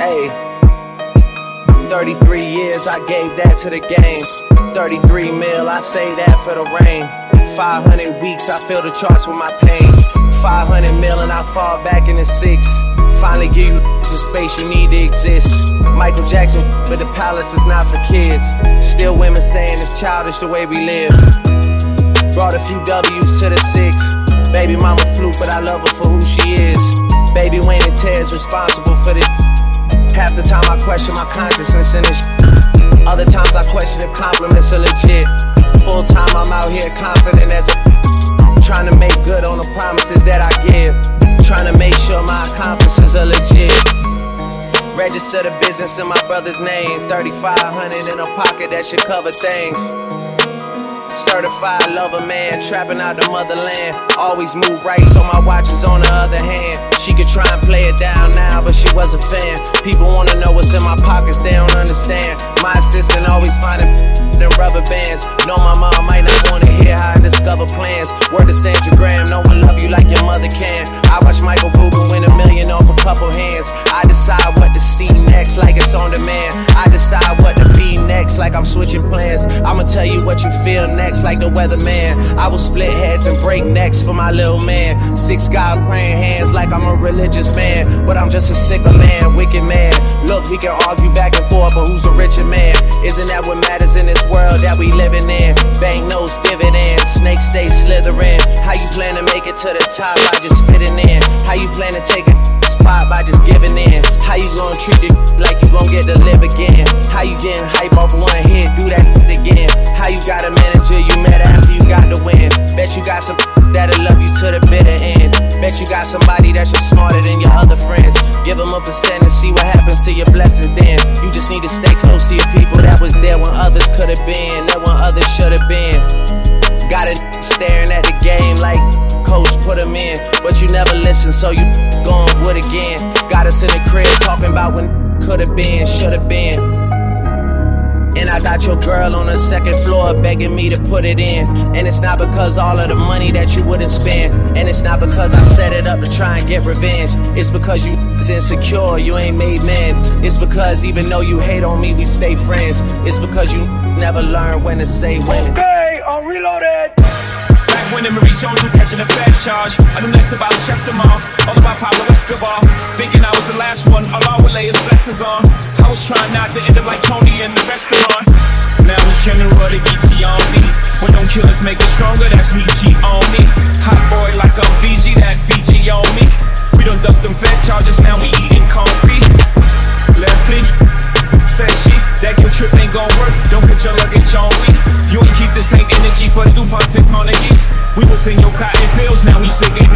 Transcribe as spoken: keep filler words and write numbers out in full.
Hey, thirty-three years I gave that to the game. thirty-three mil, I say that for the rain. five hundred weeks, I feel the charts with my pain. five hundred mil and I fall back in the six. Finally give you the space you need to exist. Michael Jackson, but the palace is not for kids. Still women saying it's childish the way we live. Brought a few W's to the six. Baby mama fluke, but I love her for who she is. Baby Wayne and Ted's responsible for this. Half the time I question my consciousness in this. Other times I question if compliments are legit. Full time I'm out here confident as a trying to make good on the promises that I give. Trying to make sure my accomplices are legit. Register the business in my brother's name. thirty-five hundred in a pocket that should cover things. Certified lover man, trapping out the motherland. Always move right, so my watch is on the other hand. She could try and play it down now, but she was a fan. People wanna know what's in my pockets, they don't understand. My assistant always finding them rubber bands. Know my mom might not wanna hear how I discover plans. Word to Sandra Graham, no one love you like your mother can. I watch Michael Bublé win a million off a couple hands. I decide what to see next like it's on demand. I decide what to be next like I'm switching plans. I'ma tell you what you feel next like the weatherman. I will split heads and break necks for my little man. Six God praying hands like I'm a religious man. But I'm just a sicker man, wicked man. Look, we can argue back and forth, but who's the richer man? Isn't that what matters in this world that we living in? Bank notes, dividends, snakes stay slithering. How you plan to make it to the top by just fitting in? How you plan to take a spot by just giving in? How you gonna treat it like you gon' get to live again? How you getting hype off one hit, do that again? How you got a manager you met after you got the win? Bet you got some that'll love you to the bitter end. Bet you got somebody that's just smarter than your other friends. Give them a percent and see what happens to your blessings then. You just need to stay close to your people that was there when others could have been, that when others should have been. Got it staring at the game like coach put them in, but you never listen, so you going wood again. Got us in the crib talking about when could have been, should have been. And I got your girl on the second floor begging me to put it in. And it's not because all of the money that you wouldn't spend. And it's not because I set it up to try and get revenge. It's because you is insecure, you ain't made man. It's because even though you hate on me, we stay friends. It's because you never learn when to say when. Okay, I'm reloaded. Back when Marie Jones was catching a bad charge, I knew less about Chestermouth, all about Pablo Escobar. Thinking I was the last one, all I would lay his blessings on. I was trying not to end up like Tony in the restaurant. Now it's General the E T on me. When don't kill us make us stronger, that's Nietzsche on me. Hot boy like a Fiji, that Fiji on me. We done ducked them fed charges, now we eating concrete. Lefty, said she, that your trip ain't gon' work, don't put your luggage on me. You ain't keep the same energy for the DuPonts and Carnegies. We was in your cotton fields, now we singing